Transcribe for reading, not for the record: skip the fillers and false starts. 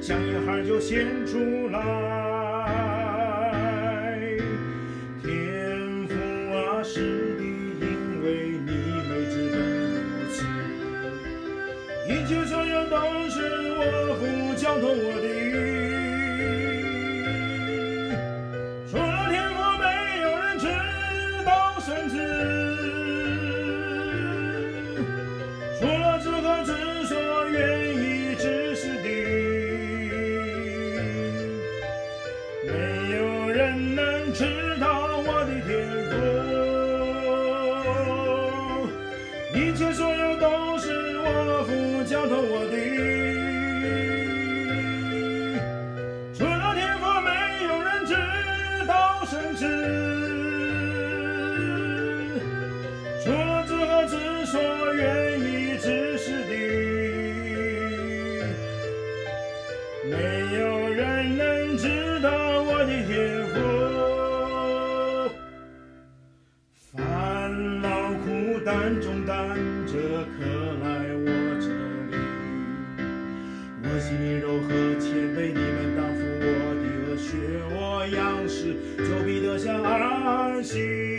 像一孩就显出来。天父啊，是的，因为你美之本如此，一切所有都是我父交托我的。除了天父，没有人知道神旨，除了子和子所愿意指示的，没有人能知道我的天赋。一切所有都是我父交托我的。除了天父，没有人知道神旨，除了子和子所愿意指示的，没有人能知道我的天赋。烦劳苦担重担着，可来我这里，我心里柔和谦卑，你们当负我的恶，学我样式，就必得享安息。